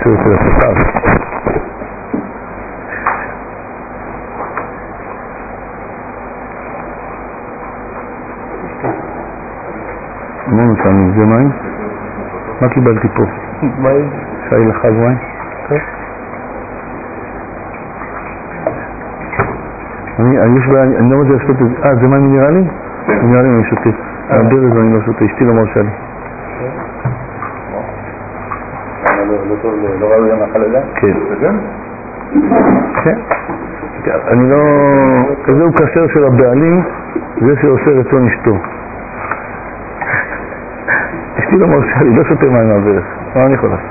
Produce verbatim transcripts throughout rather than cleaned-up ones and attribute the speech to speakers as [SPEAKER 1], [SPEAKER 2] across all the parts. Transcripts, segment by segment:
[SPEAKER 1] מאשר אצל השכר. מה נתנו? זה מים? מה קיבלתי פה?
[SPEAKER 2] מים?
[SPEAKER 1] שי לך מים? אני לא רוצה לשתות את זה. אה, זה מים מינרלי? מינרלי אני שותה. הברז אני לא שותה, אשתי לא מרשה לי.
[SPEAKER 2] לא ראוי למחללה?
[SPEAKER 1] כן.
[SPEAKER 2] וזה?
[SPEAKER 1] כן. אני לא... זהו כשר של הבעלים, זה שעושה רצון אשתו. אשתי לא מרשה לי, לא שותה מים מהברז. מה אני יכול לעשות?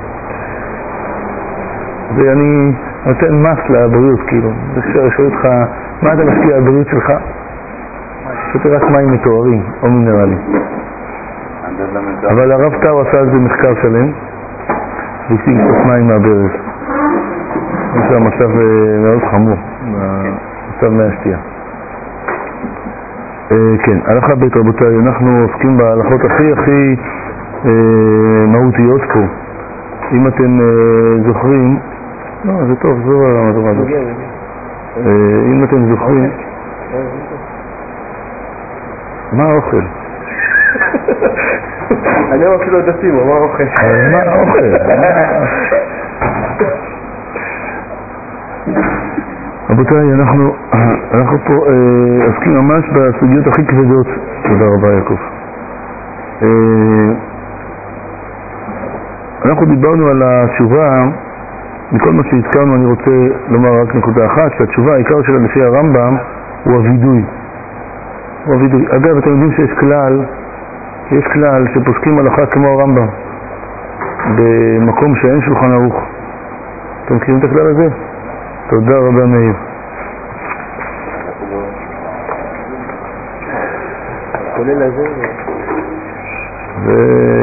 [SPEAKER 1] ואני נותן מס לבריאות, כאילו. זה שואל אותך, מה אתה משקיע על הבריאות שלך? שותה רק מים מתוארים, או מינרלים. אבל הרב טאו עשה על זה מחקר שלם, והפסיק לשתות מים מהברז. זה המצב מאוד חמור, המצב מהשתייה. כן, הלכה בית רבותיי, אנחנו עוסקים בהלכות הכי הכי מהותיות פה. אם אתם זוכרים, לא, זה טוב, זו המדורה הזאת. אם אתם זוכרים, מה האוכל?
[SPEAKER 2] אני לא אפילו דתי, מה האוכל?
[SPEAKER 1] מה האוכל? רבותיי, אנחנו אנחנו פה עוסקים ממש בסוגיות הכי כבדות. תודה רבה יעקב. אנחנו דיברנו על התשובה. מכל מה שהזכרנו אני רוצה לומר רק נקודה אחת, שהתשובה העיקר שלה לפי הרמב"ם הוא הווידוי. הוא הווידוי. אגב, אתם יודעים שיש כלל, יש כלל שפוסקים הלכה כמו הרמב"ם במקום שאין שולחן ערוך. אתם מכירים את הכלל הזה? תודה רבה מאיר.
[SPEAKER 2] כולל הזה
[SPEAKER 1] ו...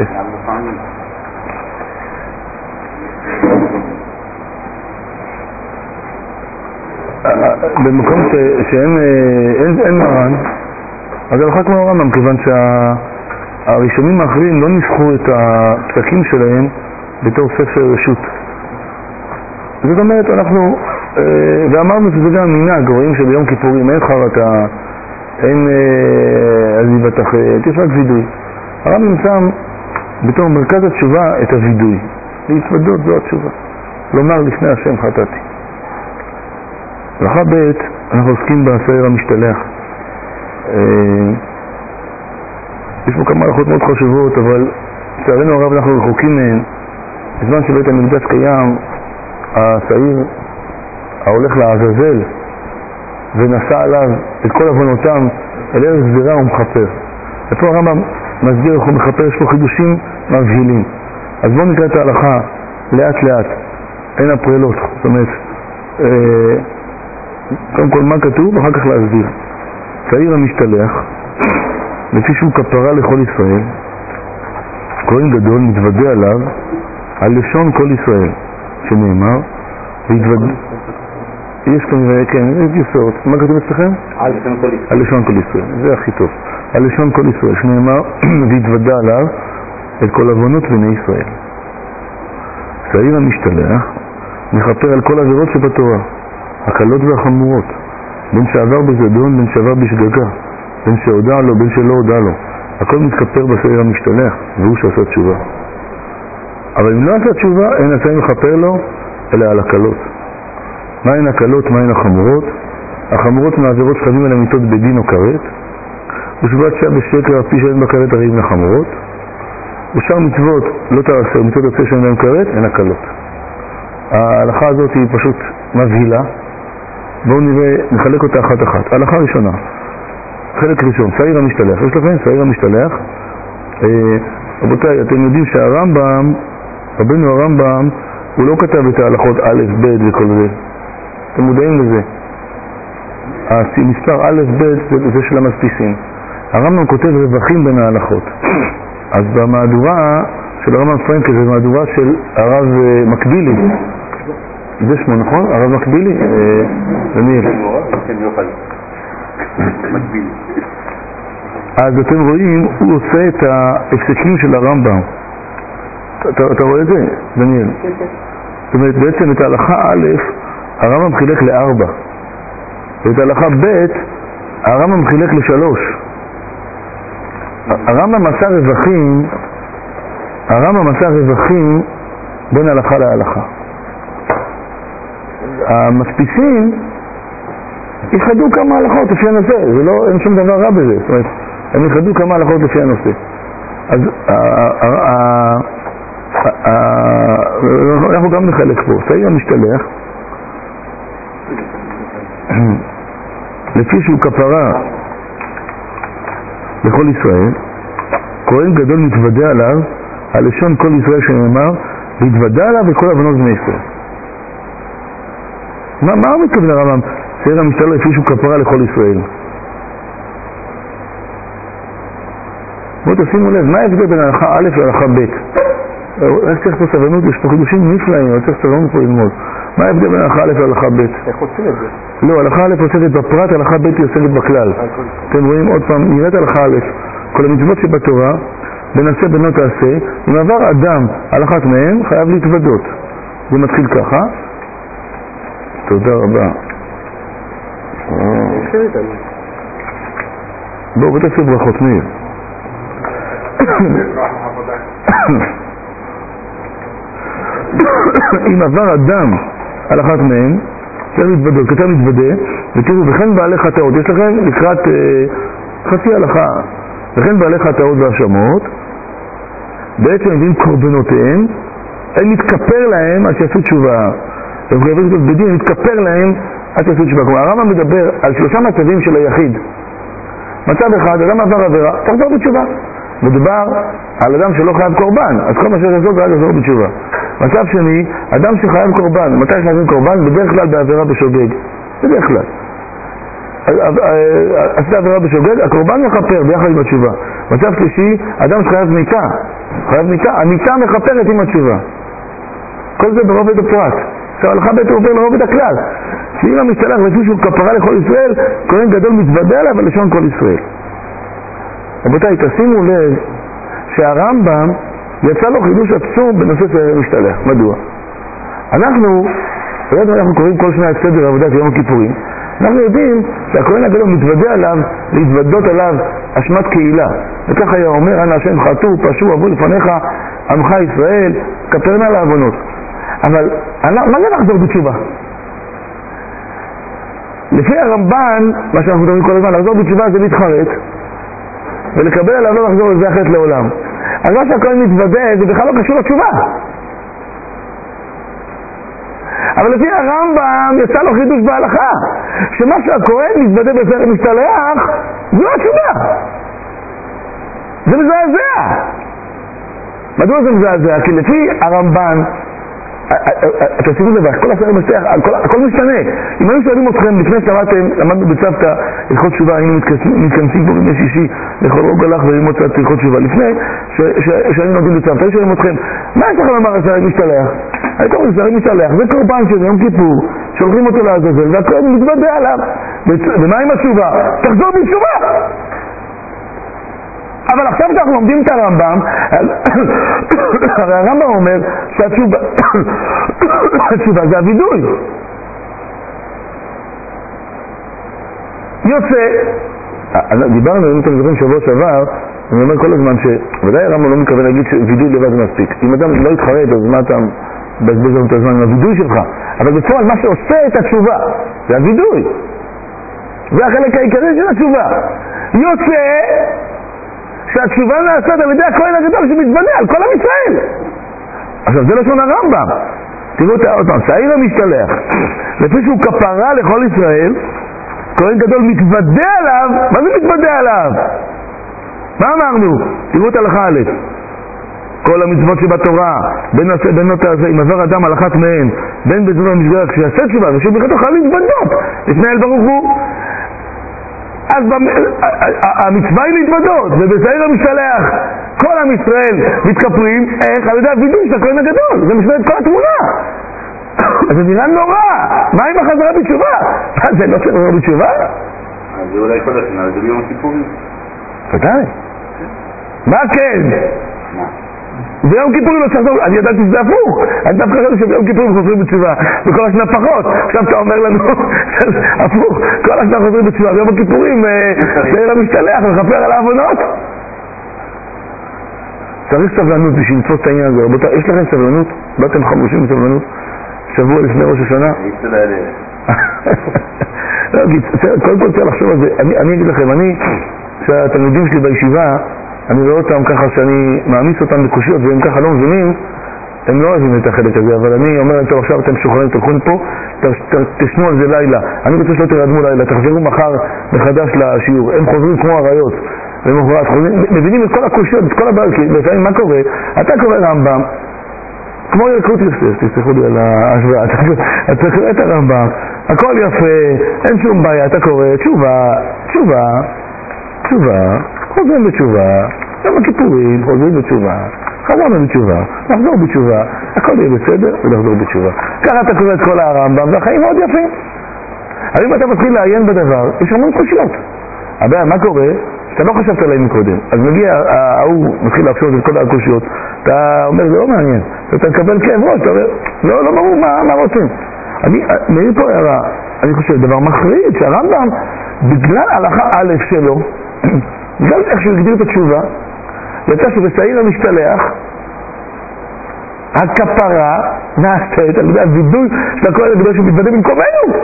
[SPEAKER 1] במקום שאין אין מרן, אז הלכה כמו הרמב"ם, כיוון שהראשונים האחרים לא ניסחו את הפסקים שלהם בתור ספר רשות. זאת אומרת, אנחנו, ואמרנו שזה גם מנהג, רואים שביום כיפורים אין חרטה, אין עזיבת אחרת, יש רק וידוי. הרמב"ם שם בתור מרכז התשובה את הוידוי. להתוודות זו התשובה. לומר לפני השם חטאתי. הלכה ב' אנחנו עוסקים בשעיר המשתלח. יש פה כמה הלכות מאוד חשובות, אבל לצערנו הרב אנחנו רחוקים מהן. בזמן שבית המקדש קיים, השעיר ההולך לעזאזל ונשא עליו את כל עוונותם אל ארץ זרה ומכפר. ופה הרמב"ם מסביר איך הוא מכפר, יש פה חידושים מבהילים. אז בואו נקרא את ההלכה לאט לאט, אין הפרלות, זאת אומרת, אה, קודם כל מה כתוב ואחר כך להסביר. שעיר המשתלח, לפי שהוא כפרה לכל ישראל, כהן גדול מתוודה עליו על לשון כל ישראל, שנאמר, והתווד... יש כנראה, כן, יש גרסאות. מה כתוב אצלכם?
[SPEAKER 2] על לשון כל ישראל.
[SPEAKER 1] על לשון כל ישראל, זה הכי טוב. על לשון כל ישראל, שנאמר, והתוודה עליו את כל עוונות בני ישראל. שעיר המשתלח מכפר על כל עבירות שבתורה, הקלות והחמורות, בין שעבר בזדון, בין שעבר בשגגה, בין שהודע לו, בין שלא הודע לו. הכל מתכפר בשעיר המשתלח, והוא שעשה תשובה. אבל אם לא עשה תשובה, אין השעיר מכפר לו, אלא על הקלות. מהן הקלות, מהן החמורות? החמורות מהעבירות שחייבים על המיתות בדין או כרת, ושבועת שעה בשקר אף פי שאין בכרת הריב לחמורות, ושאר מצוות לא תעשה, מצוות עשה שאין להם כרת, אין הקלות. ההלכה הזאת היא פשוט מבהילה. בואו נראה, נחלק אותה אחת אחת. ההלכה ראשונה, חלק ראשון, שעיר המשתלח. יש לכם שעיר המשתלח? אה, רבותיי, אתם יודעים שהרמב"ם, רבנו הרמב"ם, הוא לא כתב את ההלכות א', ב' וכל זה. אתם מודעים לזה? המספר א', ב' זה, זה של המדפיסים. הרמב"ם כותב רווחים בין ההלכות. אז במהדורה של הרמב"ם פרנקל, זה מהדורה של הרב מקבילי. זה שמו, נכון? הרב מקבילי? דניאל.
[SPEAKER 2] כן, יוכל. מקבילי.
[SPEAKER 1] אז אתם רואים, הוא עושה את ההפסקים של הרמב"ם. אתה, אתה רואה את זה, דניאל? זאת אומרת, בעצם את ההלכה א', הרמב"ם חילק לארבע. ואת ההלכה ב', הרמב"ם חילק לשלוש. הרמב"ם עשה רווחים, הרמב"ם עשה רווחים בין הלכה להלכה. המדפיסים יחדו כמה הלכות לפי הנושא, זה לא, אין שום דבר רע בזה, זאת אומרת, הם יחדו כמה הלכות לפי הנושא. אז אנחנו גם נחלק פה, שעיר המשתלח, לפי שהוא כפרה לכל ישראל, כהן גדול מתוודע עליו, על לשון כל ישראל שנאמר, להתוודע עליו וכל הבנות בני ישראל. מה, מה הוא מתכוון הרמב"ם? שעיר המשתלח לפי שהוא כפרה לכל ישראל. בואו תשימו לב, מה ההבדל בין הלכה א' להלכה ב'? איך צריך פה סבלנות? יש פה חידושים נפלאים, אבל צריך סבלנות פה ללמוד. מה ההבדל בין הלכה א' להלכה ב'?
[SPEAKER 2] איך עושים את זה?
[SPEAKER 1] לא, הלכה א' עוסקת בפרט, הלכה ב' היא עוסקת בכלל. אתם רואים עוד פעם, נראית הלכה א', כל המצוות שבתורה, בנעשה בנו תעשה, אם עבר אדם על אחת מהם, חייב להתוודות. זה מתחיל ככה. תודה רבה. בואו, בוא תעשו ברכות, מאיר. אם עבר אדם על אחת מהם, צריך להתוודות, כתב להתוודה, ותראו, וכן בעלי חטאות, יש לכם לקראת אה, חצי הלכה, וכן בעלי חטאות והאשמות, בעצם מביאים קורבנותיהם, הם מתכפר להם עד שיעשו תשובה, בדין מתכפר להם עד שיעשו תשובה. כלומר, הרמב"ם מדבר על שלושה מצבים של היחיד. מצב אחד, אדם עבר עבירה, תחזור בתשובה. מדובר על אדם שלא חייב קורבן, אז כל מה שתעזור זה לחזור בתשובה. מצב שני, אדם שחייב קורבן, מתי חייבים קורבן? בדרך כלל בעבירה בשוגג. בדרך כלל. עשתה עבירה בשוגג, הקורבן מחפר ביחד עם התשובה. מצב שלישי, אדם שחייב מיתה. חייב מיתה, המיתה מחפרת עם התשובה. כל זה ברובד הפרט. עכשיו הלכה ב' עובר לרובד הכלל. שאם המשתלח לפי שהוא כפרה לכל ישראל, כהן גדול מתוודע עליו על לשון כל ישראל. רבותיי, תשימו לב שהרמב"ם יצא לו חידוש עצום בנושא שעיר המשתלח. מדוע? אנחנו, אנחנו קוראים כל שנה את סדר עבודת יום הכיפורים, אנחנו יודעים שהכהן הגדול מתוודע עליו, להתוודות עליו אשמת קהילה. וכך היה אומר, אנא השם חטאו, פשעו, עברו לפניך עמך ישראל, כפרנה לעוונות. אבל מה זה לחזור בתשובה? לפי הרמב"ן, מה שאנחנו מדברים כל הזמן, לחזור בתשובה זה להתחרט ולקבל עליו לא לחזור לזה אחרת לעולם. אז מה שהכהן מתוודע זה בכלל לא קשור לתשובה. אבל לפי הרמב"ם יצא לו חידוש בהלכה, שמה שהכהן מתוודע בשעיר המשתלח זו התשובה. זה מזעזע. מדוע זה מזעזע? כי לפי הרמב"ן, אתה שימו לבך, כל השעיר המשתלח, הכל משתנה. אם היו שואלים אתכם, לפני שלמדתם, למדנו בצוותא הלכות תשובה, היינו מתכנסים פה בימי שישי לכל רוג הלך וללמוד קצת הלכות תשובה. לפני שהיינו לומדים בצוותא, היו שואלים אתכם, מה יש לכם לומר על שעיר המשתלח? הייתם אומרים, שעיר המשתלח, זה קורבן של יום כיפור, שולחים אותו לעזאזל, והכהן מתוודע עליו. ומה עם התשובה? תחזור בתשובה! אבל עכשיו כשאנחנו לומדים את הרמב"ם, הרי הרמב"ם אומר שהתשובה התשובה זה הווידוי. יוצא, דיברנו, אם אתם זוכרים שבוע שעבר, אני אומר כל הזמן שוודאי הרמב"ם לא מתכוון להגיד שווידוי לבד מספיק. אם אדם לא יתחרט, אז מה אתה מבזבז לנו את הזמן עם הווידוי שלך? אבל בפועל מה שעושה את התשובה זה הווידוי. זה החלק העיקרי של התשובה. יוצא שהתשובה נעשית על ידי הכהן הגדול שמתוודע על כל עם ישראל. עכשיו זה לשון הרמב"ם. תראו אותה עוד פעם, שעיר המשתלח לפי שהוא כפרה לכל ישראל, כהן גדול מתוודע עליו. מה זה מתוודע עליו? מה אמרנו? תראו את הלכה א', כל המצוות שבתורה, בין עשה בין לא תעשה, אם עבר אדם על אחת מהן, בין בזמן המשגר כשיעשה תשובה ושוב בכלל תוכל להתוודות לפני אל ברוך הוא. אז המצווה היא להתוודות, ובשעיר המשתלח כל עם ישראל מתכפרים, איך? על ידי הווידוי של הכהן הגדול. זה משנה את כל התמונה. אז זה נראה נורא. מה עם החזרה בתשובה? מה זה לא צריך לחזור בתשובה?
[SPEAKER 2] אז זה אולי כל השנה, זה ביום הכיפורים.
[SPEAKER 1] ודאי. מה כן?
[SPEAKER 2] מה?
[SPEAKER 1] ביום כיפורים לא צריך לחזור, אני ידעתי שזה הפוך, אני דווקא חושב שביום כיפורים חוזרים בתשובה, וכל השנה פחות, עכשיו אתה אומר לנו, הפוך, כל השנה חוזרים בתשובה, ביום הכיפורים סעיר המשתלח ומכפר על העוונות. צריך סבלנות בשביל לתפוס את העניין הזה, רבותיי, יש לכם סבלנות? באתם חמושים בסבלנות? שבוע לפני ראש השנה? קודם כל צריך לחשוב על זה, אני אגיד לכם, אני, כשהתלמידים שלי בישיבה, אני רואה אותם ככה שאני מעמיס אותם בקושיות והם ככה לא מבינים, הם לא אוהבים את החלק הזה, אבל אני אומר להם, טוב עכשיו אתם שוחררים, תלכו פה, תשנו על זה לילה, אני רוצה שלא תרדמו לילה, תחזרו מחר מחדש לשיעור, הם חוזרים כמו הרעיות, ומחרת חוזרים, מבינים את כל הקושיות, את כל הבעיות, כי לפעמים מה קורה? אתה קורא רמב"ם, כמו ילקוט יוסף, תסתכלו לי על ההשוואה, אתה קורא את הרמב"ם, הכל יפה, אין שום בעיה, אתה קורא, תשובה, תשובה, תשובה, חוזרים בתשובה, יום הכיפורים, חוזרים בתשובה, חזרנו בתשובה, נחזור בתשובה, הכל יהיה בסדר ונחזור בתשובה. ככה אתה קורא את כל הרמב"ם והחיים מאוד יפים. אבל אם אתה מתחיל לעיין בדבר, יש המון קושיות. הבעיה, מה קורה? שאתה לא חשבת עליהם מקודם. אז מגיע, ההוא מתחיל להפשוט את כל הקושיות, אתה אומר, זה לא מעניין. אתה מקבל כאב ראש, אתה אומר, לא, לא ברור מה, מה רוצים. אני, מעיר פה הערה, אני חושב, דבר מחריד, שהרמב"ם, בגלל הלכה א' שלו, בגלל איך שהוא הגדיר את התשובה, יצא שבשעיר המשתלח, הכפרה נעשית, על ידי הווידוי של הכל הגדול שמתוודה במקומנו.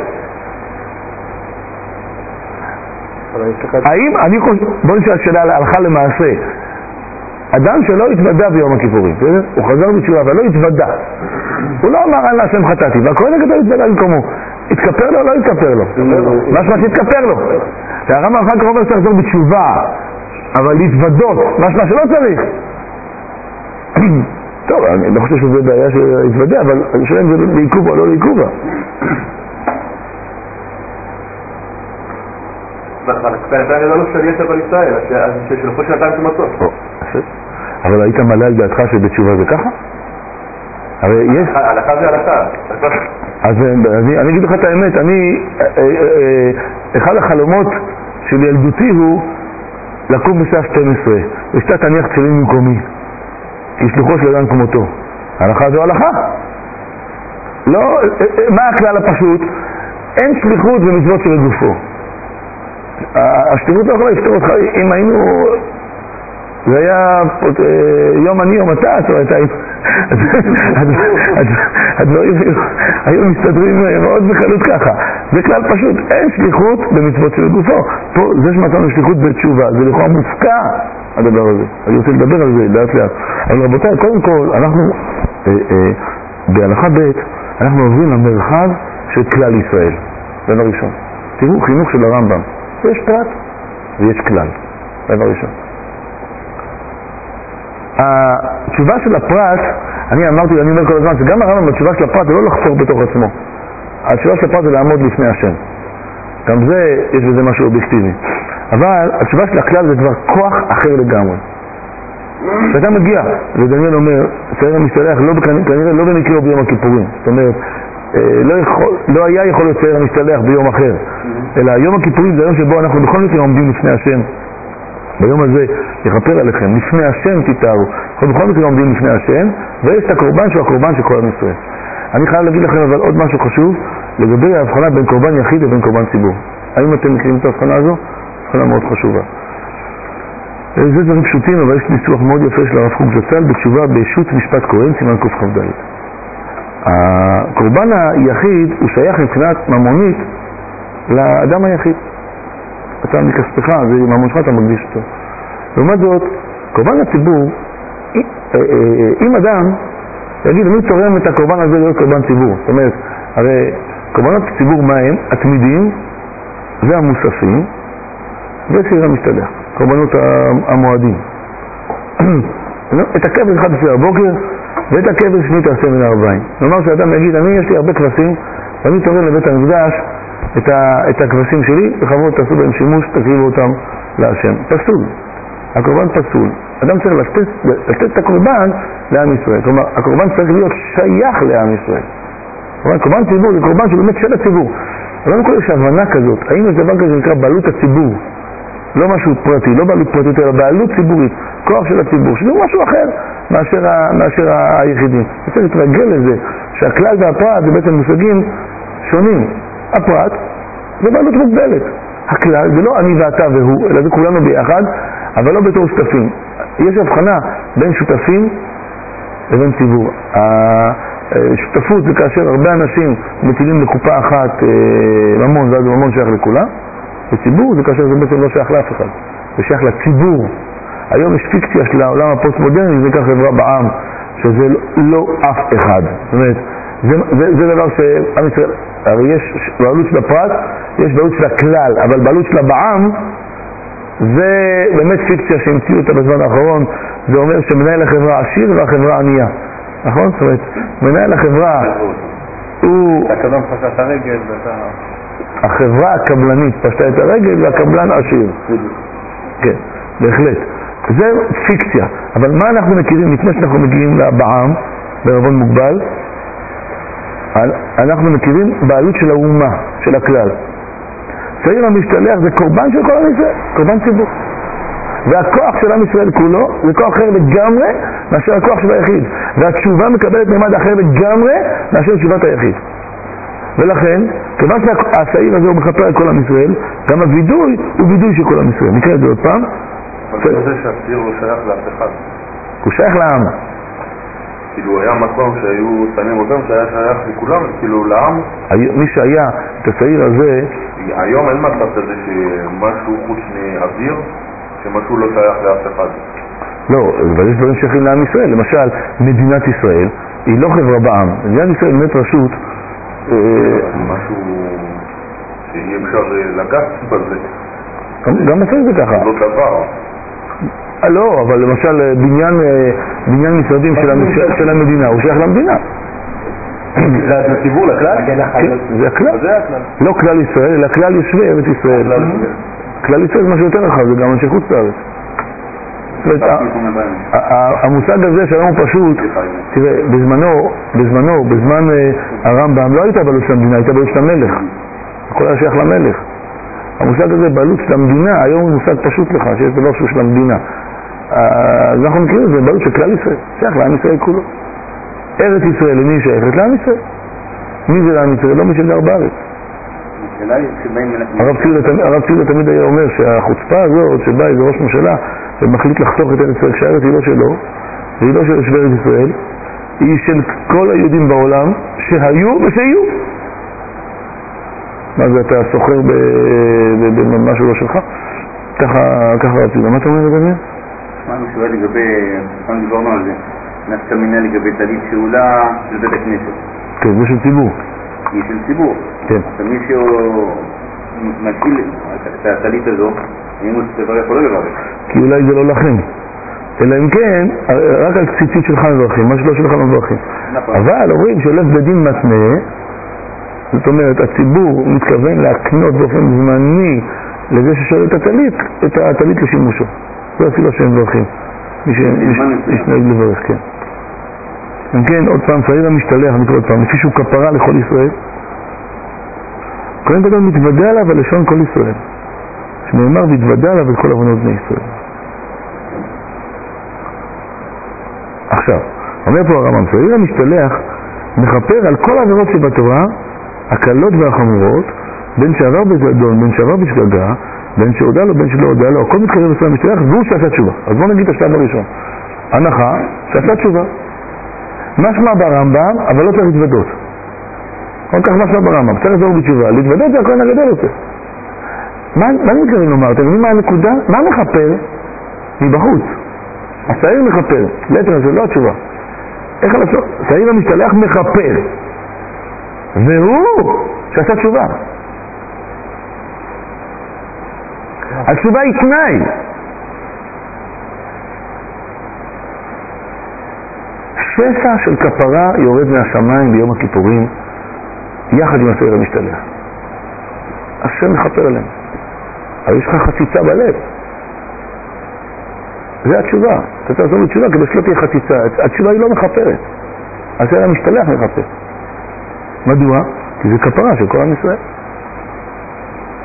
[SPEAKER 1] האם, אני חושב, בוא נשאל שאלה הלכה למעשה, אדם שלא התוודה ביום הכיפורים, הוא חזר בתשובה אבל לא התוודה, הוא לא אמר על השם חטאתי, והכהן הגדול התוודה במקומו, התכפר לו או לא התכפר לו? משמע שהתכפר לו. והרמב"ם אחר כך אומר שצריך לחזור בתשובה, אבל להתוודות, משמע שלא צריך. טוב, אני לא חושב שזה בעיה שהתוודה, אבל אני חושב אם זה לעיכובה או לא לעיכובה.
[SPEAKER 2] בינתיים זה לא שליית אבל ישראל, שלפו שנתיים שמתות.
[SPEAKER 1] אבל היית מלא על דעתך שבתשובה זה ככה? הרי יש...
[SPEAKER 2] הלכה זה הלכה.
[SPEAKER 1] אז אני אגיד לך את האמת, אני... אחד החלומות של ילדותי הוא לקום בשעה שתים עשרה, ושתה תניח תפילין במקומי, כשלוחו של אדם כמותו. הלכה זו הלכה. לא... מה הכלל הפשוט? אין שליחות במצוות של גופו. השליחות לא יכולה לפתור אותך, אם היינו, זה היה יום אני יום אתה, זאת אומרת, הדברים היו מסתדרים מאוד בקלות ככה. זה כלל פשוט, אין שליחות במצוות של גופו. פה זה שמצאנו שליחות בתשובה, זה לכאורה מופקע הדבר הזה. אני רוצה לדבר על זה לאט לאט. אבל רבותיי, קודם כל, אנחנו בהלכה ב' אנחנו עוברים למרחב של כלל ישראל. דבר ראשון, תראו, חינוך של הרמב"ם, יש פרט ויש כלל, דבר ראשון. התשובה של הפרט, אני אמרתי, אני אומר כל הזמן, שגם הרמב"ם, התשובה של הפרט זה לא לחפור בתוך עצמו. התשובה של הפרט זה לעמוד לפני השם. גם זה, יש בזה משהו אובייקטיבי. אבל התשובה של הכלל זה כבר כוח אחר לגמרי. כשאתה מגיע, ודניאל אומר, שעיר המשתלח לא, כנראה לא במקרה ביום הכיפורים. זאת אומרת, לא, יכול, לא היה יכול להיות שעיר המשתלח ביום אחר, אלא יום הכיפורים זה היום שבו אנחנו בכל מקרה עומדים לפני השם. ביום הזה יכפר עליכם, לפני השם תתארו, אנחנו בכל מקרה עומדים לפני השם, ויש את הקורבן שהוא הקורבן של כל עם ישראל. אני חייב להגיד לכם אבל עוד משהו חשוב, לגבי ההבחנה בין קורבן יחיד לבין קורבן ציבור. האם אתם מכירים את ההבחנה הזו? הבחנה מאוד חשובה. זה דברים פשוטים, אבל יש ניסוח מאוד יפה של הרב קוק זצ"ל בתשובה בישות משפט כהן, סימן קכ"ד. הקורבן היחיד הוא שייך מבחינת ממונית לאדם היחיד. אתה מכספך, זה ממון שלך, אתה מקדיש אותו. לעומת זאת, קורבן הציבור, אם אדם יגיד, אני תורם את הקורבן הזה להיות קורבן ציבור. זאת אומרת, הרי קורבנות הציבור מה הם? התמידים והמוספים ושעיר המשתלח, קורבנות המועדים. את הקבר אחד בשביל הבוקר ואת הקבר שני תעשה מן הארבעים. נאמר שאדם יגיד, אני יש לי הרבה כבשים ואני תורם לבית המקדש את, ה, את הכבשים שלי, וחברות תעשו בהם שימוש, תקריבו אותם להשם. פסול. הקורבן פסול. אדם צריך לתת, לתת את הקורבן לעם ישראל. כלומר, הקורבן צריך להיות שייך לעם ישראל. כלומר, קורבן ציבור זה קורבן שבאמת של הציבור. אבל לא כל יש הבנה כזאת. האם יש דבר כזה נקרא בעלות הציבור? לא משהו פרטי, לא בעלות פרטית, אלא בעלות ציבורית. כוח של הציבור, שזה משהו אחר. מאשר, ה, מאשר היחידים. צריך להתרגל לזה, שהכלל והפרט זה בעצם מושגים שונים. הפרט זה בעלות מוגבלת. הכלל זה לא אני ואתה והוא, אלא זה כולנו ביחד, אבל לא בתור שותפים. יש הבחנה בין שותפים לבין ציבור. השותפות זה כאשר הרבה אנשים מטילים לקופה אחת ממון, ואז ממון שייך לכולם, וציבור זה כאשר זה בעצם לא שייך לאף אחד, זה שייך לציבור. היום יש פיקציה של העולם הפוסט-מודרני, זה כך חברה בעם, שזה לא אף אחד. זאת אומרת, זה, זה, זה דבר שעם ישראל, הרי יש בעלות של הפרט, יש בעלות של הכלל, אבל בעלות של בעם, זה באמת פיקציה שהמציאו אותה בזמן האחרון. זה אומר שמנהל החברה עשיר והחברה ענייה, נכון? זאת אומרת, מנהל החברה הוא...
[SPEAKER 2] הקבלן פשט את הרגל ואתה...
[SPEAKER 1] החברה הקבלנית פשטה את הרגל והקבלן עשיר. כן, בהחלט. זה פיקציה. אבל מה אנחנו מכירים לפני שאנחנו מגיעים לבעם, בערבון מוגבל? אנחנו מכירים בעלות של האומה, של הכלל. שעיר המשתלח זה קורבן של כל עם ישראל, קורבן ציבור. והכוח של עם ישראל כולו זה כוח אחר לגמרי מאשר הכוח של היחיד. והתשובה מקבלת מימד אחר לגמרי מאשר תשובת היחיד. ולכן, כיוון שהשעיר הזה הוא מכפר על כל עם ישראל, גם הווידוי הוא וידוי של כל עם ישראל. נקרא את זה עוד פעם.
[SPEAKER 2] אבל זה זה שהשעיר לא שייך לאף אחד.
[SPEAKER 1] הוא שייך לעם.
[SPEAKER 2] כאילו היה מקום שהיו שמים אותם שהיה שייך לכולם, כאילו לעם.
[SPEAKER 1] מי שהיה את השעיר הזה...
[SPEAKER 2] היום אין מצב כזה שמשהו חוץ מאוויר, שמשהו לא שייך לאף אחד.
[SPEAKER 1] לא, אבל יש דברים שייכים לעם ישראל. למשל, מדינת ישראל היא לא חברה בעם. מדינת ישראל באמת רשות...
[SPEAKER 2] משהו שיהיה אפשר לגעת בזה.
[SPEAKER 1] גם בסדר זה ככה.
[SPEAKER 2] לא דבר.
[SPEAKER 1] לא, אבל למשל בניין, בניין משרדים של המדינה, הוא שייך למדינה.
[SPEAKER 2] זה הציבור, לכלל?
[SPEAKER 1] זה הכלל. לא כלל ישראל, אלא כלל יושבי ארץ ישראל. כלל ישראל זה משהו יותר רחב, זה גם אנשי חוץ לארץ. המושג הזה שהיום הוא פשוט, תראה, בזמנו, בזמנו, בזמן הרמב"ם לא הייתה בעלות של המדינה, הייתה בעלות של המלך. הכל היה שייך למלך. המושג הזה בעלות של המדינה, היום הוא מושג פשוט לך, שיש דבר שהוא של המדינה. אז אנחנו מכירים את זה, בעלות של כלל ישראל, שייך לעם ישראל כולו. ארץ ישראל, למי שייכת? לעם ישראל. מי זה לעם ישראל? לא מי שגר בארץ. הרב ציודה תמיד היה אומר שהחוצפה הזאת שבא איזה ראש ממשלה ומחליט לחתוך את ארץ ישראל, כשהארץ היא לא שלו, והיא לא של יושבי ארץ ישראל, היא של כל היהודים בעולם שהיו ושיהיו. מה זה, אתה סוחר במשהו לא שלך? ככה הרב ציודה, מה אתה אומר לגבי?
[SPEAKER 3] מה אני שואל לגבי, פעם דיברנו על זה, נפקא מינה לגבי טלית שאולה של בית הכנסת.
[SPEAKER 1] כן, זה של ציבור.
[SPEAKER 3] היא של ציבור.
[SPEAKER 1] כן.
[SPEAKER 3] אז מי שהוא מטיל את הטלית הזו, האם הוא לברך או לא לברך?
[SPEAKER 1] כי אולי זה לא לכם. אלא אם כן, רק על ציצית שלך מברכים, מה שלא שלך מברכים. אבל אומרים שהולך בדין מתנה, זאת אומרת, הציבור מתכוון להקנות באופן זמני לזה ששואל את הטלית, את הטלית לשימושו. זה אפילו שהם מברכים. מי שנהג לברך, כן. אם כן, עוד פעם, שעיר המשתלח, נקרא עוד פעם, לפי שהוא כפרה לכל ישראל. כהן גדול מתוודע עליו על לשון כל ישראל. שנאמר והתוודע עליו על כל עוונות בני ישראל. עכשיו, אומר פה הרמב"ם, שעיר המשתלח מכפר על כל העבירות שבתורה, הקלות והחמורות, בין שעבר בזדון, בין שעבר בשגגה, בין שהודע לו, בין שלא הודע לו, הכל מתקרב לצלם המשתלח, והוא שעשה תשובה. אז בואו נגיד את השלב הראשון. הנחה, שעשה תשובה. משמע ברמב"ם, אבל לא צריך להתוודות. כל כך משמע ברמב"ם, צריך לחזור בתשובה. להתוודות זה הכהן הגדול יותר. מה אני מתכוון לומר? אתם מבינים מה הנקודה? מה מחפר? מבחוץ. השעיר מחפר. ליתר זה לא התשובה. איך הלשון? השעיר המשתלח מחפר. והוא שעשה תשובה. התשובה היא תנאי. שפע של כפרה יורד מהשמיים ביום הכיפורים יחד עם השעיר המשתלח. השם מחפר עליהם. אבל יש לך חציצה בלב. זה התשובה. אתה צריך לעשות בתשובה כדי שלא תהיה חציצה. התשובה היא לא מחפרת. השעיר המשתלח מחפר. מדוע? כי זה כפרה של כל עם ישראל.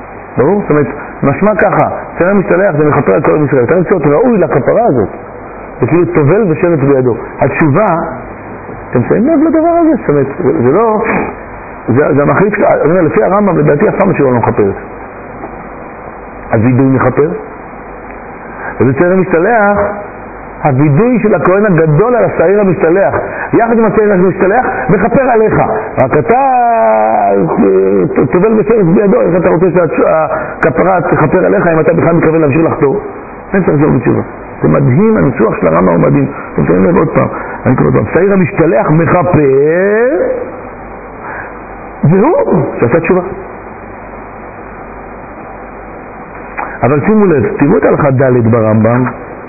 [SPEAKER 1] ברור? זאת אומרת, משמע ככה, השעיר המשתלח זה מחפר על כל עם ישראל. אתה רוצה להיות ראוי לכפרה הזאת. זה כאילו טובל ושרץ בידו. התשובה, אתם שמים לב לדבר הזה? זאת אומרת, זה לא, זה, זה המחליט, אני אומר, לפי הרמב"ם, לדעתי אף פעם התשובה לא מחפרת. הווידוי מחפר, ובצעיר המשתלח, הווידוי של הכהן הגדול על השעיר המשתלח, יחד עם השעיר המשתלח, מחפר עליך. רק אתה טובל ושרץ בידו, איך אתה רוצה שהכפרה תחפר עליך, אם אתה בכלל מתכוון להמשיך לחתור? אין צריך לחזור בתשובה. זה מדהים, הניסוח של הרמב"ם הוא מדהים. אתם שמים לב עוד פעם, אני קורא פעם, שעיר המשתלח מחפר, והוא שעשה תשובה. אבל שימו לב, תראו את הלכה ד' ברמב"ם.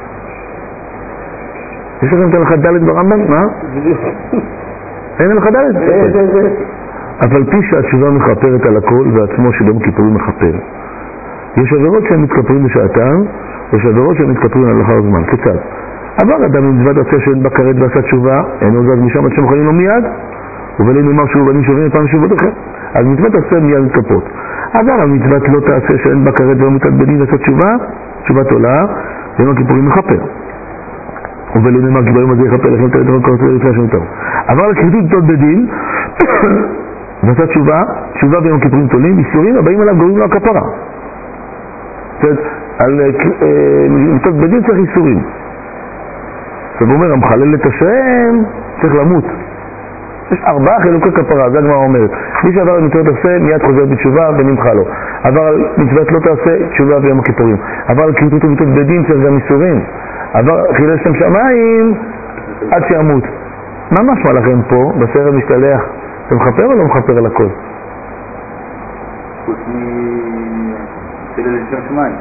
[SPEAKER 1] יש לכם את הלכה ד' ברמב"ם? מה? אין הלכה ד'? אף על פי שהתשובה מחפרת על הכל ועצמו שביום כיפורים מחפר. יש עבירות שהן מתכפרים בשעתם, יש עבירות שהן מתכפרים על לאחר זמן. כיצד? עבר אדם עם מצוות עשה שאין בה כרת ועשה תשובה, אין עוזב משם עד שמוכנים לו מיד, ובלי נאמר שהוא בנים שוברים מפעם שוב אחר. אז מצוות עשה מיד מתכפות. אבל המצוות לא תעשה שאין בה כרת ולא מתעבדים ועשה תשובה, תשובת עולה, ויום הכיפורים מחפר. ובלי נאמר כי ביום הזה יחפר לכם את הדבר כל זה לפני השם טוב. אבל הכריתות תות בדין, ועשה תשובה, תשובה ויום הכיפורים תולים, איסורים הבאים עליו גורמים לו הכפרה. זאת אומרת, על מצוות בדין צריך איסורים. זאת אומרת, המחלל את השם צריך למות. יש ארבעה חילוקי כפרה, זה הגמרא אומרת. מי שעבר על מצוות עשה, מיד חוזר בתשובה ונמחה לו. עבר על מצוות לא תעשה, תשובה ביום הכיפורים. עבר על כריתות ומצוות בדין צריך גם איסורים. עבר חילל שם שמיים עד שימות. מה משמע לכם פה, בשעיר המשתלח? זה מחפר או לא מחפר על הכל?
[SPEAKER 3] חוץ מחילל שם שמיים.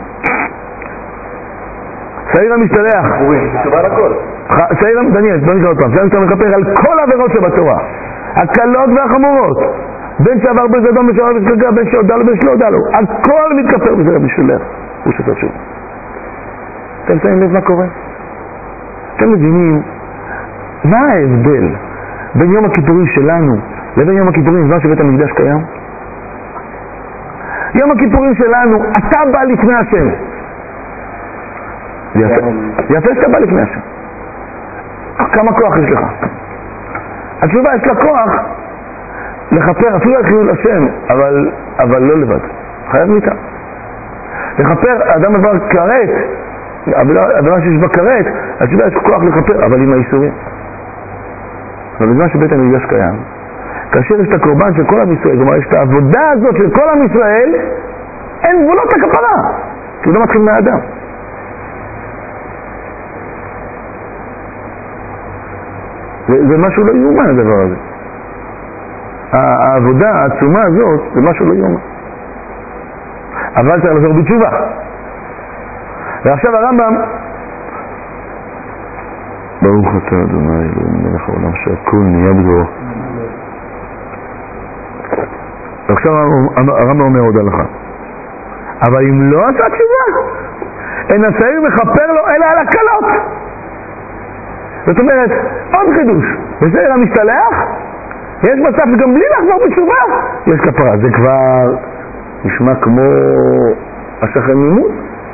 [SPEAKER 1] שעיר המשתלח.
[SPEAKER 3] תשובה על הכל.
[SPEAKER 1] שעיר, דניאל, בוא נקרא עוד פעם. שעיר המשתלח מחפר על כל העבירות שבתורה. הקלות והחמורות. בין שעבר בזדון, בין שעבר בשגגה, בין שהודע לו, בין שלא הודע לו. הכל מתכפר בשעיר המשתלח. הוא שעשה שוב. אתם שמים לב מה קורה? אתם מבינים מה ההבדל בין יום הכיפורים שלנו לבין יום הכיפורים בזמן שבית המקדש קיים? יום הכיפורים שלנו, אתה בא לפני השם. יפה, יפה שאתה בא לפני השם. כמה כוח יש לך? התשובה יש לה כוח לחפר אפילו על חילול השם, אבל, אבל לא לבד. חייב מיתה. לחפר, אדם עבר כרת, עבירה שיש בה כרת, התשובה יש כוח לחפר, אבל עם האיסורים. אבל בזמן שבית המקדש קיים, כאשר יש את הקורבן של כל עם ישראל, כלומר יש את העבודה הזאת של כל עם ישראל, אין גבולות הכפרה, כי הוא לא מתחיל מהאדם. זה, זה משהו לא יאומן הדבר הזה. העבודה העצומה הזאת זה משהו לא יאומן. אבל צריך לחזור בתשובה. ועכשיו הרמב"ם, ברוך אתה אדוני אלוהינו מלך העולם שהכל נהיה בדברו. ועכשיו הרמב"ם אומר עוד הלכה, אבל אם לא עשה תשובה, אין השעיר מחפר לו אלא על הקלות. זאת אומרת, עוד חידוש, בשעיר המשתלח יש מצב שגם בלי לחזור בתשובה יש כפרה. זה כבר נשמע כמו השכן ממול,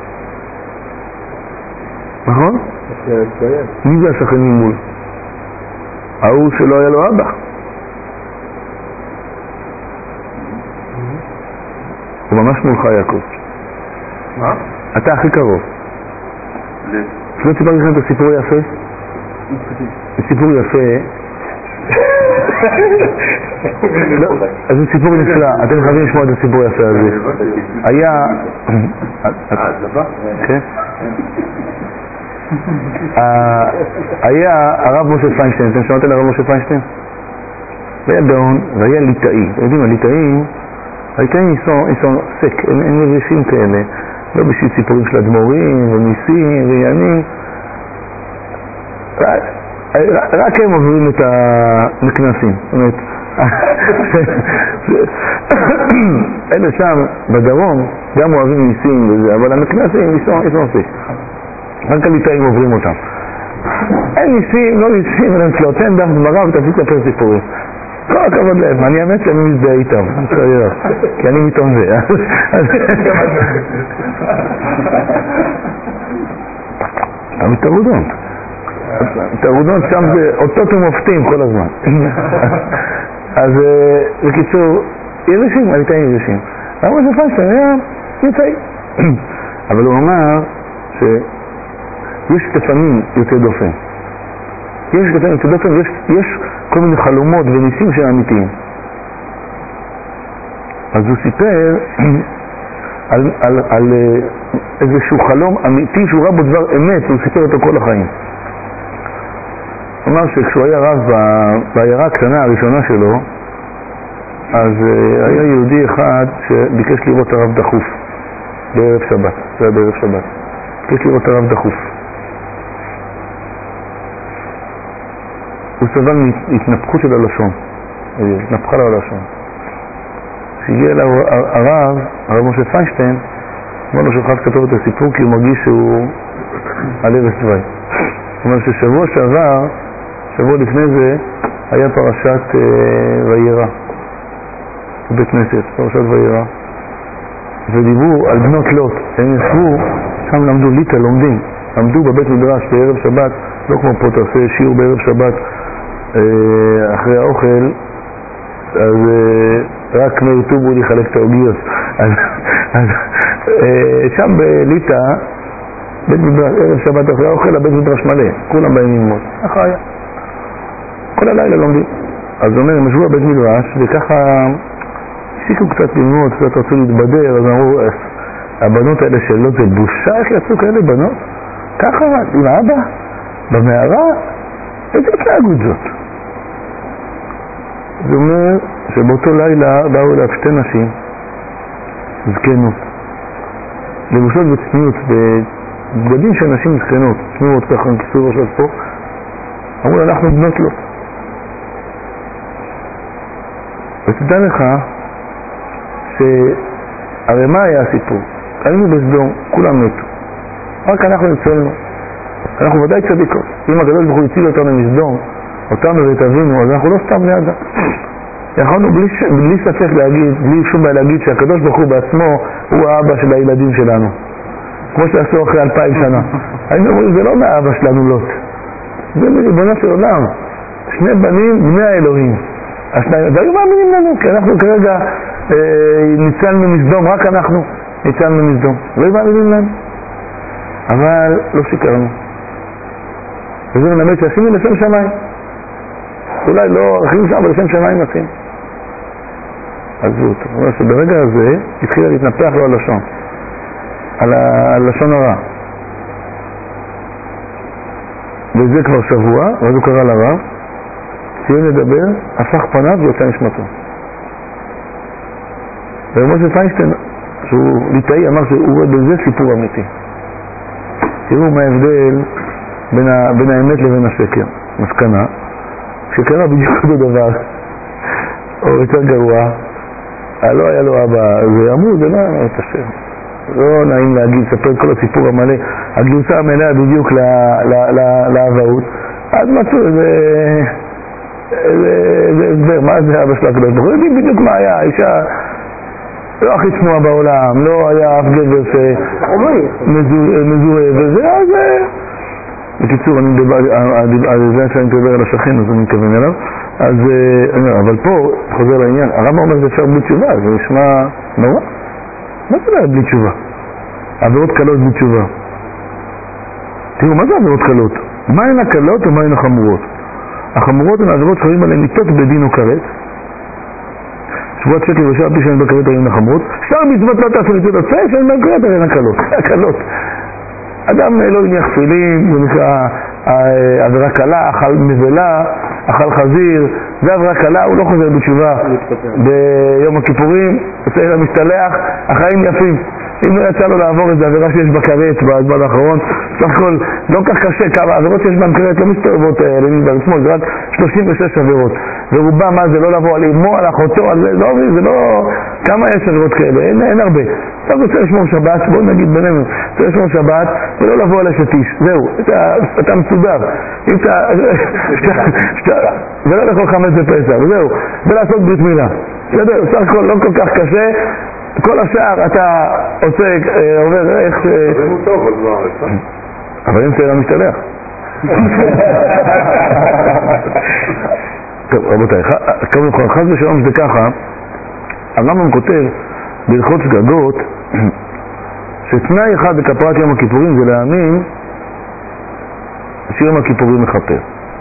[SPEAKER 1] נכון? מי זה השכן ממול? ההוא שלא היה לו אבא. הוא ממש מולך יעקב.
[SPEAKER 2] מה?
[SPEAKER 1] אתה הכי קרוב. שלא סיפר לכם את הסיפור יפה? סיפור יפה. אז זה סיפור נפלא. אתם חייבים לשמוע את הסיפור יפה הזה. היה... כן? היה הרב משה פיינשטיין. אתם שמעתם על הרב משה פיינשטיין? והיה גאון והיה ליטאי. אתם יודעים, הליטאים הליטאים יסון סק, הם מביישים כאלה, לא בשביל סיפורים של אדמו"רים וניסים ועניינים. רק הם עוברים את המכנסים. זאת אומרת, אלה שם בדרום גם אוהבים ניסים וזה, אבל המכנסים יסון סק. רק הליטאים עוברים אותם. אין ניסים, לא ניסים, אלא נצלותיהם דף גמרא ותפסיק לספר סיפורים. כל הכבוד להם, אני האמת שאני מזדהה איתם, כי אני מתום זה. אתה מתערודון. תערודות שם זה אותות ומופתים כל הזמן. אז בקיצור, ירשים, הליטאים ירשים. אבל זה פיינשטיין היה ליטאי. אבל הוא אמר שיש לפעמים יוצא דופן. יש לפעמים יוצא דופן ויש יש כל מיני חלומות וניסים שהם אמיתיים. אז הוא סיפר על, על, על איזשהו חלום אמיתי שהוא ראה בו דבר אמת, הוא סיפר אותו כל החיים. הוא אמר שכשהוא היה רב בעיירה הקטנה הראשונה שלו, אז היה יהודי אחד שביקש לראות הרב דחוף בערב שבת, זה היה בערב שבת, ביקש לראות הרב דחוף. הוא סבל מהתנפחות של הלשון, התנפחה לו הלשון. כשהגיע אליו הרב, הרב משה פיינשטיין, אמר לו שחד כתוב את הסיפור כי הוא מרגיש שהוא על ערש דווי. זאת אומרת ששבוע שעבר, שבוע לפני זה, היה פרשת אה, וירא בבית כנסת, פרשת וירא, ודיברו על בנות לוט. הם ישבו, שם למדו ליטה, לומדים, למדו בבית מדרש בערב שבת, לא כמו פה תעשה שיעור בערב שבת אה, אחרי האוכל, אז אה, רק מאיר טובול יחלק את העוגיות. אז, אז אה, שם בליטה, בית מדרש, ערב שבת אחרי האוכל, הבית מדרש מלא, כולם באים ללמוד. ככה היה. כל הלילה לומדים. אז הוא אומר, הם ישבו בבית מדרש, וככה הפסיקו קצת ללמוד, קצת רצו להתבדר, אז אמרו, הבנות האלה שאלות, זה בושה, איך יצאו כאלה בנות? ככה, עם האבא, במערה, איזה התנהגות זאת? זה אומר שבאותו לילה באו אליו שתי נשים, זקנות, לבושות בצניעות, בבגדים של נשים זקנות, צניעות ככה, כיסוי ראש פה, אמרו, אנחנו בנות לו. ותדע לך שהרי מה היה הסיפור? היינו בסדום, כולם מתו, רק אנחנו נצלנו, אנחנו ודאי צדיקות. אם הקדוש ברוך הוא הציל אותנו מסדום, אותנו ואת אבינו, אז אנחנו לא סתם בני אדם. יכולנו בלי, בלי ספק להגיד, בלי שום בעיה להגיד שהקדוש ברוך הוא בעצמו הוא האבא של הילדים שלנו, כמו שעשו אחרי אלפיים שנה. היינו אומרים, זה לא מהאבא שלנו לוט, זה מריבונו של עולם, שני בנים בני האלוהים. והיו מאמינים לנו, כי אנחנו כרגע אה, ניצלנו מסדום, רק אנחנו ניצלנו מסדום, לא מאמינים לנו, אבל לא שיקרנו. וזה מלמד שעשינו לשם שמיים, אולי לא ערכים שם, אבל לשם שמיים עשינו. עזבו אותו. זאת אומרת שברגע הזה התחילה להתנפח לו הלשון, על הלשון הרע. וזה כבר שבוע, ואז הוא קרא לרב, ציון לדבר, הפך פניו ויוצא נשמתו. ומשה פיינשטיין, שהוא ליטאי, אמר שהוא רואה בזה סיפור אמיתי. תראו מה ההבדל בין, ה, בין האמת לבין השקר. מסקנה, שקרה בדיוק אותו דבר, או יותר גרוע, לא היה לו אבא, ואמרו, זה לא היה את השם. לא נעים להגיד, ספר את כל הסיפור המלא, הגרסה המלאה בדיוק לאבהות, אז מצאו איזה הסבר, מה זה אבא של הקדוש ברוך הוא? יודעים בדיוק מה היה, האישה לא הכי צנועה בעולם, לא היה אף גבר שמזוהה וזה, אז בקיצור, אני מדבר, על זה שאני מדבר על השכן, אז אני מתכוון אליו, אז, אבל פה, חוזר לעניין, הרב אומר זה אפשר בלי תשובה, זה נשמע נורא. מה זה לא בלי תשובה? עבירות קלות בלי תשובה. תראו, מה זה עבירות קלות? מה הן הקלות ומה הן החמורות? החמורות הן עבירות שקוראים עליהן מיתות בדין או כרת. שבועת שקר ושעה פי שאין בכרת הן החמורות. שאר מצוות לא תעשו מיתות עצה, שאין בכרת הן הקלות. הקלות. אדם לא הניח תפילין, זה נקרא עבירה קלה, אכל מבלה, אכל חזיר, זה עבירה קלה, הוא לא חוזר בתשובה ביום הכיפורים, יוצא אל המשתלח, החיים יפים. אם לא יצא לו לעבור את זה, עבירה שיש בה כרת בזמן האחרון, סך הכל לא כך קשה, כמה עבירות שיש בהן כרת לא מסתובבות לימין בעצמו, זה רק שלושים ושש עבירות, ורובם מה זה לא לבוא על אמו, על אחותו, על זה, לא, זה לא, כמה יש עבירות כאלה, אין, אין הרבה. אתה רוצה לשמור שבת, בואו נגיד בינינו, רוצה לשמור שבת ולא לבוא על אשת איש, זהו, אתה, אתה מסודר, אם אתה, ולא לאכול חמץ בפסח, זהו, ולעשות ברית מילה, בסדר, סך הכל לא כל כך קשה, כל השאר אתה עושה, עובר איך ש...
[SPEAKER 2] זה הוא טוב, אבל מה?
[SPEAKER 1] אבל אם צעיר המשתלח. טוב, רבותיי, כמובן, חס ושלום שזה ככה, הרמב"ם כותב בהלכות שגגות שתנאי אחד בכפרת יום הכיפורים זה להאמין שיום הכיפורים מכפר.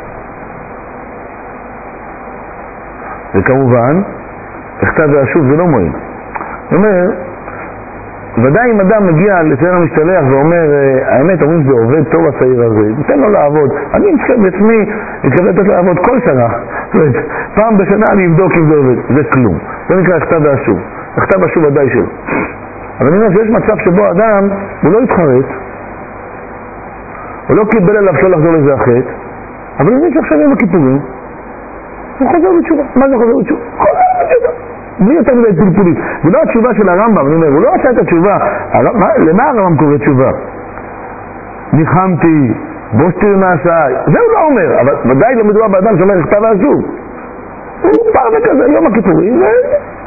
[SPEAKER 1] וכמובן, בכתב ואשוב זה לא מועיל. זאת אומרת, ודאי אם אדם מגיע לציין המשתלח ואומר, האמת, אומרים שזה עובד טוב השעיר הזה, ניתן לו לעבוד. אני בעצמי מתכוון לתת לעבוד כל שנה. זאת אומרת, פעם בשנה אני אבדוק אם זה עובד. זה כלום. זה נקרא בכתב ואשוב. בכתב ואשוב ודאי שלא. אבל אני אומר שיש מצב שבו אדם, הוא לא התחרט, הוא לא קיבל עליו שלא לחזור לזה החטא, אבל הוא מבין שעכשיו יום הכיפורים, הוא חוזר בתשובה. מה זה חוזר בתשובה? חוזר בתשובה. בלי יותר מדי פלפולית. ולא התשובה של הרמב"ם, אני אומר, הוא לא עשה את התשובה. למה הרמב"ם קורא תשובה? ניחמתי, בושתי מעשיי. זה הוא לא אומר, אבל ודאי לא מדובר באדם שאומר בכתב ואשוב. הוא פעם וכזה, יום הכיפורים, ו...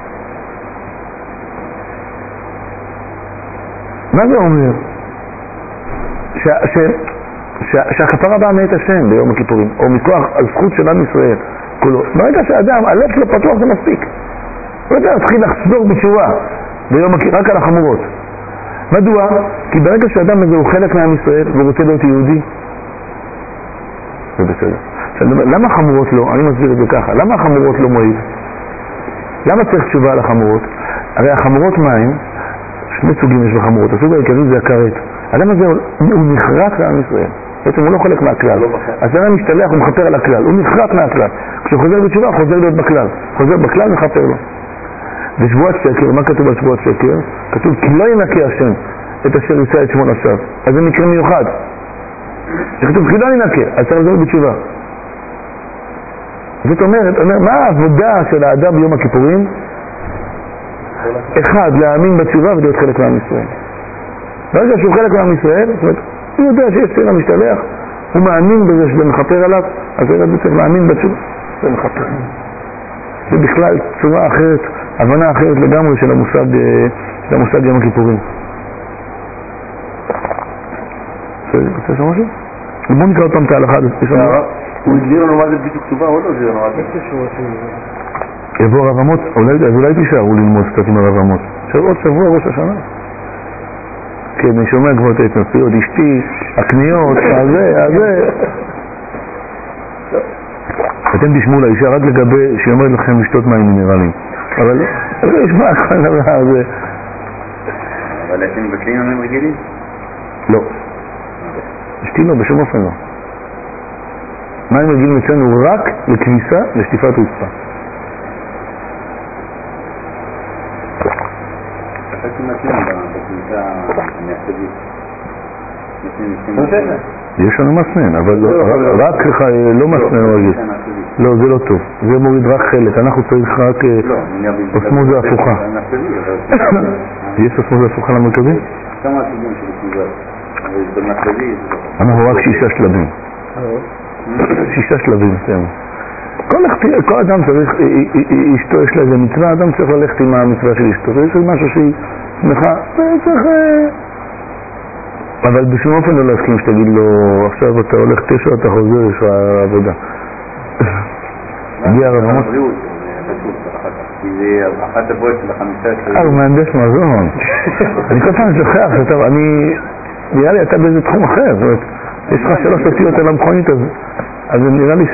[SPEAKER 1] מה זה אומר? ש... ש... ש... שהכפרה באה מאת השם ביום הכיפורים, או מכוח הזכות של עם ישראל כולו. ברגע שאדם, הלב שלו פתוח זה מספיק. הוא יודע להתחיל לחזור בתשובה ביום הכיפורים, רק על החמורות. מדוע? כי ברגע שאדם הזה הוא חלק מעם ישראל והוא רוצה להיות יהודי, זה בסדר. למה החמורות לא? אני מסביר את זה ככה. למה החמורות לא מועיל? למה צריך תשובה על החמורות? הרי החמורות מים, שני סוגים יש בחמורות. הסוג העיקרי זה הכרת. האדם הזה הוא נחרט לעם ישראל. בעצם הוא לא חלק מהכלל. אז האדם משתלח, הוא מחפר על הכלל. הוא נחרט מהכלל. כשהוא חוזר בתשובה, הוא חוזר להיות בכלל. חוזר בכלל, מחפר לו. בשבועת שקר, מה כתוב בשבועת שקר? כתוב, כי לא ינקה השם את אשר יישא את שמו לשווא. אז זה מקרה מיוחד. כתוב, כי לא ינקה, אז צריך לחזור בתשובה. זאת אומרת, אומר, מה העבודה של האדם ביום הכיפורים? אחד, להאמין בתשובה ולהיות חלק מעם ישראל. ברגע שהוא חלק מעם ישראל, זאת אומרת, הוא יודע שיש צעיר המשתלח, הוא מאמין בזה שזה מחפר עליו, אז הוא צריך להאמין בתשובה, זה מחפר. זה בכלל צורה אחרת, הבנה אחרת לגמרי של המושג, של המושג יום הכיפורים. רוצה לשאול משהו? בואו נקרא עוד פעם את ההלכה.
[SPEAKER 2] הוא הגדיר לנו מה זה בדיוק כתובה או לא הגדיר לנו מה זה?
[SPEAKER 1] יבוא הרב עמוס, אז אולי תישארו ללמוד קצת עם הרב עמוס. עוד שבוע ראש השנה. כן, אני שומע כבר את ההתנסויות, אשתי, הקניות, הזה, הזה. אתם תשמעו לאישה רק לגבי שהיא אומרת לכם לשתות מים מינרלים. אבל זה ישמע כל דבר הזה.
[SPEAKER 3] אבל אתם מבטלים מים רגילים?
[SPEAKER 1] לא. אשתי לא, בשום אופן לא. מים רגילים אצלנו רק לכביסה לשטיפת רצפה.
[SPEAKER 3] חשבתי מתאים בכניסה המייסדית.
[SPEAKER 1] יש לנו מסנן, אבל רק לא מסנן רגיל. לא, זה לא טוב. זה מוריד רק חלק. אנחנו צריך רק אוסמוזה הפוכה. יש אוסמוזה הפוכה למרכזי?
[SPEAKER 3] כמה סוגים של אוסמוזה? במרכזי?
[SPEAKER 1] אנחנו רק שישה שלבים. שישה שלבים, סיימו. כל אדם צריך, אשתו יש לה איזה מצווה, אדם צריך ללכת עם המצווה של אשתו. יש משהו שהיא שמחה, צריך... אבל בשום אופן לא להסכים שתגיד לו, עכשיו אתה הולך תשע, אתה חוזר, יש לך עבודה. הגיע הרב עמוס.
[SPEAKER 3] כי זה אחת הבועות של החמישה...
[SPEAKER 1] אה, הוא מהנדס מזון. אני כל פעם זוכר, אני... נראה לי אתה באיזה תחום אחר, זאת אומרת, יש לך שלוש אותיות על המכונית הזאת, אז נראה לי...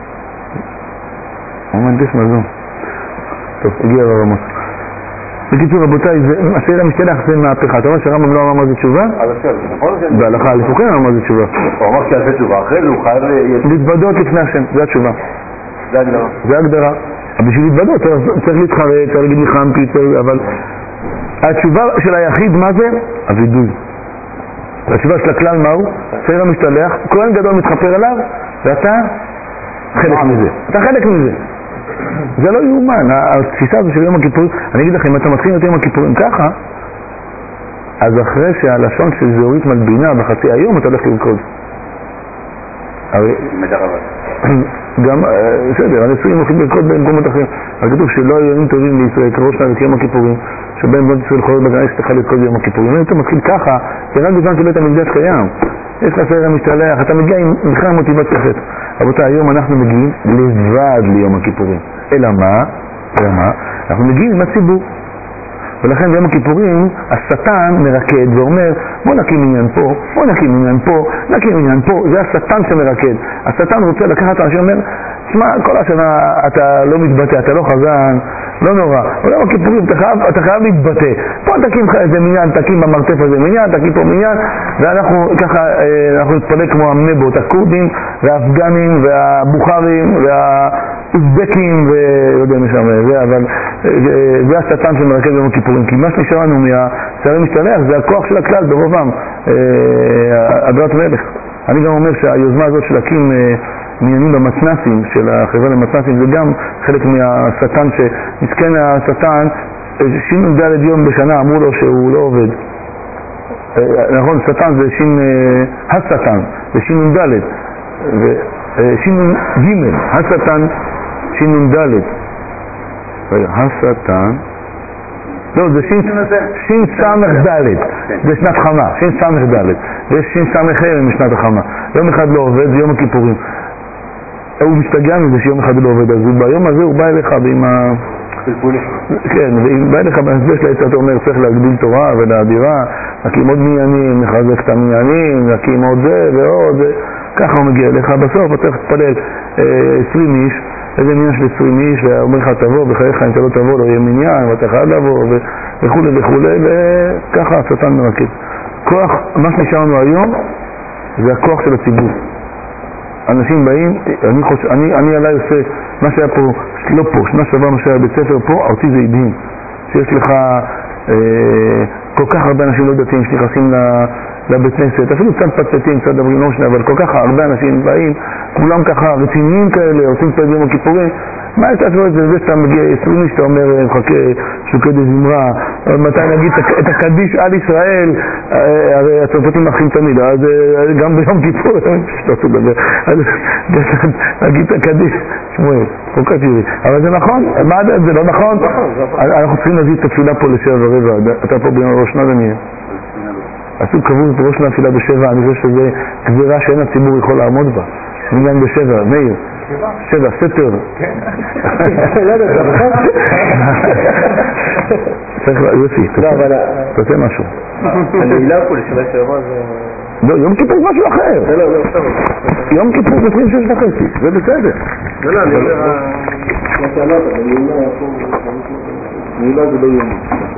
[SPEAKER 1] הוא מהנדס מזון. טוב, הגיע הרב עמוס. בקיצור, רבותיי, השאלה המשתלח זה מהפכה. אתה אומר שהרמב"ם לא אמר מה זה תשובה? בהלכה א' הוא כן אמר מה זה תשובה.
[SPEAKER 2] הוא אמר שיעשה תשובה, אחרי זה הוא חייב...
[SPEAKER 1] להתוודות לפני השם, זה התשובה.
[SPEAKER 2] זה הגדרה.
[SPEAKER 1] זה הגדרה. בשביל להתוודות צריך להתחרט, צריך להגיד ניחמתי, אבל התשובה של היחיד מה זה? הווידוי. התשובה של הכלל מהו? צעיר המשתלח, כהן גדול מתחפר עליו, ואתה חלק מזה. אתה חלק מזה. זה לא יאומן, התפיסה הזו של יום הכיפורים. אני אגיד לכם, אם אתה מתחיל את יום הכיפורים ככה, אז אחרי שהלשון של זהורית מלבינה בחצי היום, אתה הולך לרקוד. הרי... גם, בסדר, הנשואים הולכים לרקוד במקומות אחרים. אבל כתוב שלא היו ימים טובים לישראל, כראש שנת יום הכיפורים, שבהם בנות ישראל יכולות בגלל שתוכל לרקוד ביום הכיפורים. אם אתה מתחיל ככה, זה רק בזמן שבית המקדש קיים. יש לך סעיר המשתלח, אתה מגיע עם בכלל מוטיבציה אחרת. רבותיי, היום אנחנו מגיעים לבד ליום הכיפורים. אלא מה? אלא מה? אנחנו מגיעים עם הציבור. ולכן ביום הכיפורים השטן מרקד ואומר בוא נקים עניין פה, בוא נקים עניין פה, נקים עניין פה. זה השטן שמרקד. השטן רוצה לקחת אנשים ואומר תשמע, כל השנה אתה לא מתבטא, אתה לא חזן, לא נורא. ביום הכיפורים אתה חייב, אתה חייב להתבטא. פה תקים לך איזה מניין, תקים במרתף הזה מניין, תקים פה מניין, ואנחנו ככה, אנחנו נתפלא כמו המנבות, הכורדים והאפגנים והבוכרים והאוזבקים ולא יודע משם זה, אבל זה השטן שמרקד ביום הכיפורים. כי מה שנשאר לנו מהשערי משתלח זה הכוח של הכלל ברובם, הדרת מלך. אני גם אומר שהיוזמה הזאת של להקים מניינים במתנסים של החברה למתנסים זה גם חלק מהשטן, שמסכן השטן שין ד' יום בשנה אמרו לו שהוא לא עובד. נכון, שטן זה שין השטן, זה שין ד' ושין ג' השטן שין ד' השטן לא, זה שין סמך ד' זה שנת חמה, שין סמך ד' ויש שין סמך חרם משנת החמה. יום אחד לא עובד, זה יום הכיפורים. הוא משתגע מזה שיום אחד לא עובד, אז ביום הזה הוא בא אליך ועם ה... כן, ואם בא אליך בהסבר של העצה, אתה אומר צריך להגדיל תורה ולהדירה, להקים עוד מניינים, לחזק את המניינים, להקים עוד זה ועוד זה, ככה הוא מגיע אליך. בסוף אתה צריך להתפלל עשרים איש, איזה מניין של עשרים איש, ואומר לך תבוא, בחייך אם אתה לא תבוא לא יהיה מניין, ואתה חייב לבוא וכו' וכו', וככה השטן מרקד. כוח, מה שנשאר לנו היום זה הכוח של הציבור. אנשים באים, אני חושב, אני, אני עליי עושה מה שהיה פה, לא פה, שנה שעברה מה שהיה בבית ספר פה, אותי זה ידעים, שיש לך אה, כל כך הרבה אנשים לא דתיים שנכנסים לבית כנסת, אפילו קצת פצצים, קצת דברים לא משנה, אבל כל כך הרבה אנשים באים, כולם ככה רציניים כאלה, עושים פה ביום הכיפורים. מה יש לעשות את זה? זה שאתה מגיע עשרים איש, אתה אומר, מחכה שוקד זמרה, מתי נגיד את הקדיש על ישראל, הרי הצרפתים אחים תמיד, אז גם ביום כיפור, שתעשו דבר, אז נגיד את הקדיש, שמואל, כל כך יורי. אבל זה נכון? מה זה לא נכון? אנחנו צריכים להזיז את התפילה פה לשבע ורבע, אתה פה ביום ראש שנה דניאל. עשו קבוז את ראש שנה תפילה בשבע, אני חושב שזה גזירה שאין הציבור יכול לעמוד בה. מניין בשבע, מאיר. שבע, סתר. לא יודע, צריך, יוסי, תעשה משהו.
[SPEAKER 3] אני לא יכול לשמש שבע זה...
[SPEAKER 1] לא, יום כיפור זה משהו אחר.
[SPEAKER 3] לא, לא, לא.
[SPEAKER 1] יום כיפור זה עשרים ושש וחצי, זה בסדר.
[SPEAKER 3] לא, לא, אני אומר...
[SPEAKER 1] מה שאמרת, נעילה זה לא יום.